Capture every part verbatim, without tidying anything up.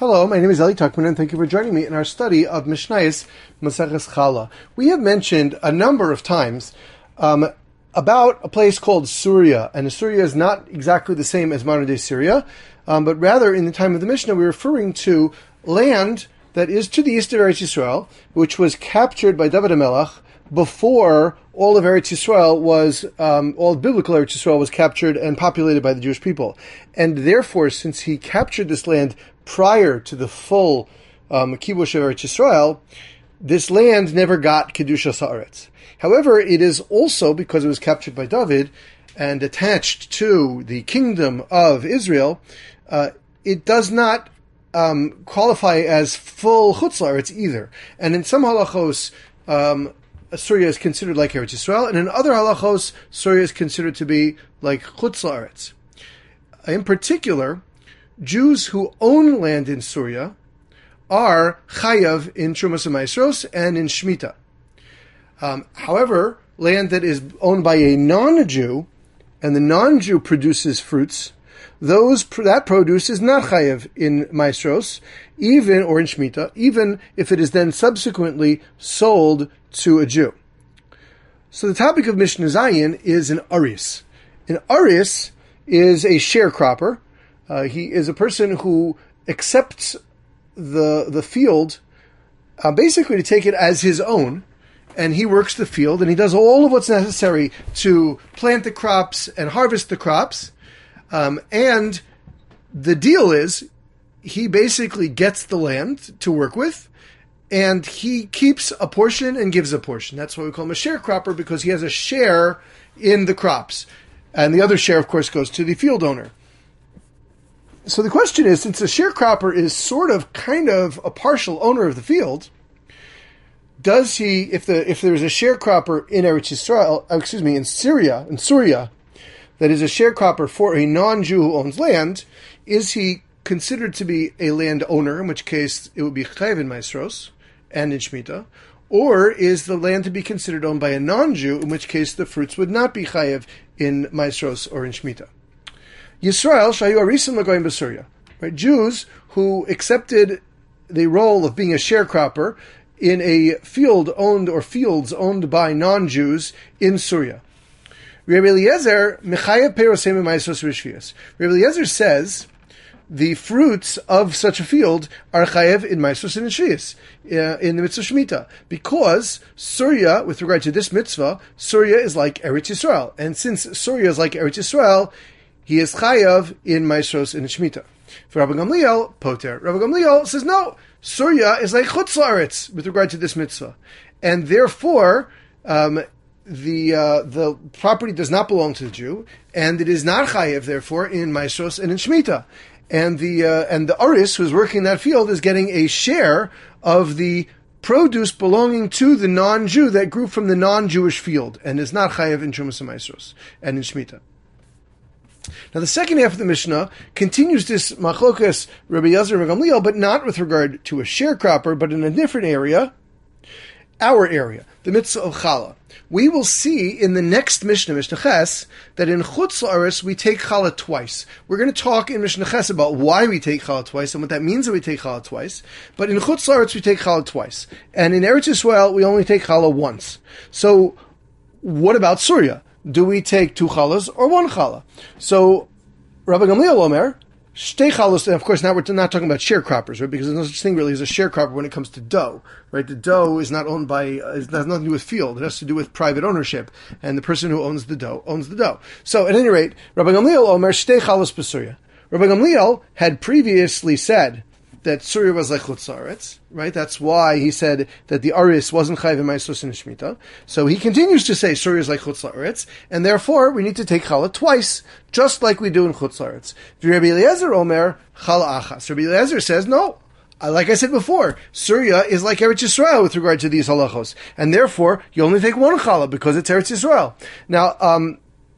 Hello, my name is Eli Tuckman, and thank you for joining me in our study of Mishnayos Maseches Chala. We have mentioned a number of times um, about a place called Surya, and Surya is not exactly the same as modern-day Syria, um, but rather in the time of the Mishnah we're referring to land that is to the east of Eretz Yisrael, which was captured by David HaMelech before all of Eretz Yisrael was, um, all of biblical Eretz Yisrael was captured and populated by the Jewish people. And therefore, since he captured this land prior to the full um, kibush of Eretz Yisrael, this land never got Kedushas Haaretz. However, it is also, because it was captured by David and attached to the kingdom of Israel, uh, it does not um, qualify as full Chutz La'aretz either. And in some halachos, um, Surya is considered like Eretz Yisrael, and in other halachos, Surya is considered to be like Chutz La'aretz. In particular, Jews who own land in Surya are chayav in Trumas Maasros and in Shemitah. Um, however, land that is owned by a non-Jew, and the non-Jew produces fruits, those that produce is not chayav in Maasros, even or in Shemitah, even if it is then subsequently sold to a Jew. So the topic of Mishnah Zayin is an aris. An aris is a sharecropper. Uh, he is a person who accepts the the field uh, basically to take it as his own, and he works the field, and he does all of what's necessary to plant the crops and harvest the crops. Um, and the deal is, he basically gets the land to work with, and he keeps a portion and gives a portion. That's why we call him a sharecropper, because he has a share in the crops. And the other share, of course, goes to the field owner. So the question is, since a sharecropper is sort of kind of a partial owner of the field, does he, if the if there's a sharecropper in Eretz Yisrael, uh, excuse me, in Syria, in Surya, that is a sharecropper for a non-Jew who owns land, is he considered to be a landowner, in which case it would be chayav in Maasros and in Shemitah, or is the land to be considered owned by a non-Jew, in which case the fruits would not be chayav in Maasros or in Shemitah? Yisrael shayu arisim l'goyim b'Surya, right? Jews who accepted the role of being a sharecropper in a field owned or fields owned by non-Jews in Surya. Rabbi Eliezer mechayev perosim b'Maasros v'shvius. Rabbi Eliezer says the fruits of such a field are chayev in Maasros and in Shvius, uh, in the mitzvah Shemitah, because Surya, with regard to this mitzvah, Surya is like Eretz Yisrael, and since Surya is like Eretz Yisrael, he is chayav in Maasros and in Shemitah. For Rabbi Gamliel, poter. Rabbi Gamliel says no, Surya is like Chutz La'aretz with regard to this mitzvah, and therefore um, the uh, the property does not belong to the Jew, and it is not chayav therefore in Maasros and in Shemitah. And the uh, and the aris who's working in that field is getting a share of the produce belonging to the non-Jew that grew from the non-Jewish field, and is not chayav in Trumas Maasros and in Shemitah. Now the second half of the Mishnah continues this machlokas Rabbi Eliezer and Rabbi Gamliel, but not with regard to a sharecropper, but in a different area, our area, the mitzvah of challah. We will see in the next Mishnah, Mishnah Ches, that in Chutz La'aretz we take challah twice. We're going to talk in Mishnah Ches about why we take challah twice and what that means that we take challah twice. But in Chutz La'aretz we take challah twice. And in Eretz Yisrael we only take challah once. So what about Surya? Do we take two challahs or one challah? So Rabbi Gamliel Omer, shtei challahs, and of course now we're not talking about sharecroppers, right? Because there's no such thing really as a sharecropper when it comes to dough, right? The dough is not owned by, uh, it has nothing to do with field. It has to do with private ownership, and the person who owns the dough owns the dough. So at any rate, Rabbi Gamliel Omer, shtei challahs b'Surya. Rabbi Gamliel had previously said that Surya was like Chutz La'aretz, right? That's why he said that the aris wasn't chayav in Maasros and Shemitah. So he continues to say Surya is like Chutz La'aretz, and therefore we need to take challah twice, just like we do in Chutz La'aretz. Rabbi Eliezer Omer challah achas. Rabbi Eliezer says no. Like I said before, Surya is like Eretz Yisrael with regard to these halachos, and therefore you only take one challah because it's Eretz Yisrael. Now, um,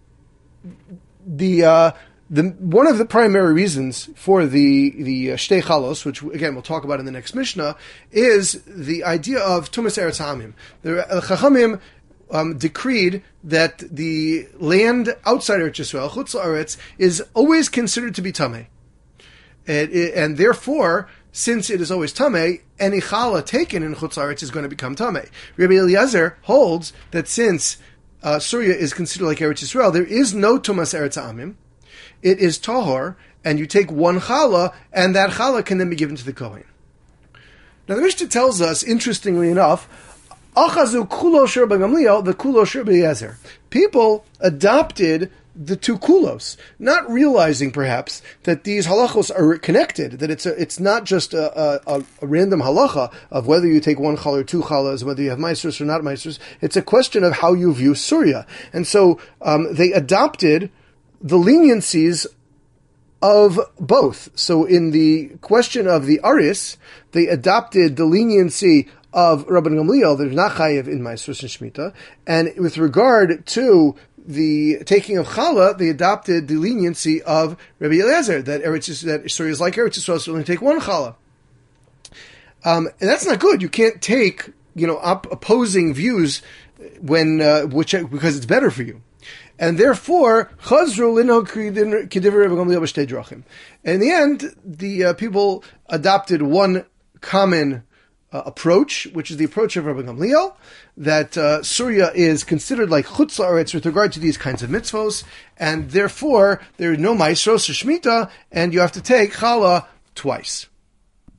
the uh, The, one of the primary reasons for the the uh, shtei chalos, which again we'll talk about in the next Mishnah, is the idea of tumas eretz hamim. The uh, Chachamim um, decreed that the land outside Eretz Yisrael, Chutz La'aretz, is always considered to be tamei, and, and therefore since it is always tamei, any challah taken in Chutz La'aretz is going to become tamei. Rabbi Eliezer holds that since uh, Surya is considered like Eretz Yisrael, there is no tumas Eretz Amim. It is tahor, and you take one challah, and that challah can then be given to the Kohen. Now the Mishnah tells us, interestingly enough, Achazu kulo shir b'Gamliel, the kulo shir b'Eliezer. People adopted the two kulos, not realizing perhaps that these halachos are connected, that it's a, it's not just a, a, a random halacha of whether you take one challah or two challahs, whether you have maestros or not maestros. It's a question of how you view Surya. And so um, they adopted the leniencies of both. So in the question of the aris, they adopted the leniency of Rabban Gamliel, that is not chayiv in maestros and shmita, and with regard to the taking of challah, they adopted the leniency of Rabbi Eliezer, that Eretz, that Surya is like Eretz Yisrael, so only take one challah. Um, and that's not good. You can't take, you know, op- opposing views when, uh, which, because it's better for you. And therefore, chazru linhag k'divrei Rabbi Gamliel b'shtei drachim. In the end, the uh, people adopted one common Uh, approach, which is the approach of Rabbi Gamliel, that uh, Surya is considered like Chutz La'aretz with regard to these kinds of mitzvos, and therefore there is no maestros or shmita, and you have to take challah twice.